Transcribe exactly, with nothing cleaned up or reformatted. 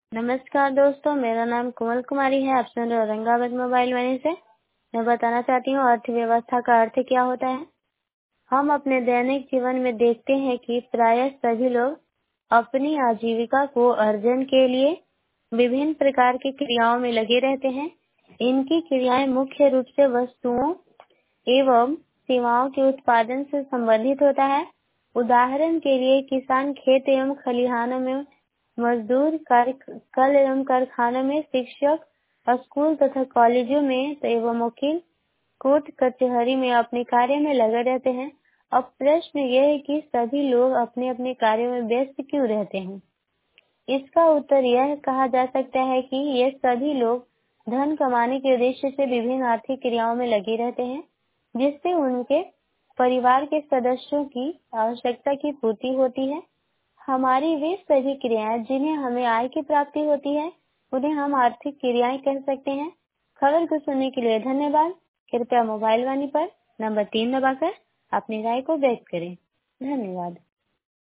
नमस्कार दोस्तों, मेरा नाम कोमल कुमारी है। आप सुन रहे हो औरंगाबाद मोबाइल वाणी से। मैं बताना चाहती हूँ अर्थव्यवस्था का अर्थ क्या होता है। हम अपने दैनिक जीवन में देखते हैं कि प्रायः सभी लोग अपनी आजीविका को अर्जन के लिए विभिन्न प्रकार की क्रियाओं में लगे रहते हैं। इनकी क्रियाएं मुख्य रूप से वस्तुओं एवं सेवाओं के उत्पादन से संबंधित होता है। उदाहरण के लिए किसान खेत एवं खलिहानों में, मजदूर कार्य कल एवं कारखानों में, शिक्षक स्कूल तथा कॉलेजों में एवं वकील कोर्ट कचहरी में अपने कार्य में लगे रहते हैं। अब प्रश्न यह है कि सभी लोग अपने अपने कार्यों में व्यस्त क्यों रहते हैं। इसका उत्तर यह कहा जा सकता है कि ये सभी लोग धन कमाने के उद्देश्य से विभिन्न आर्थिक क्रियाओं में लगे रहते हैं, जिससे उनके परिवार के सदस्यों की आवश्यकता की पूर्ति होती है। हमारी वे सभी क्रियाएं जिन्हें हमें आय की प्राप्ति होती है, उन्हें हम आर्थिक क्रियाएं कह सकते हैं। खबर को सुनने के लिए धन्यवाद। कृपया मोबाइल वाणी पर नंबर तीन दबाकर अपनी राय को व्यक्त करें। धन्यवाद।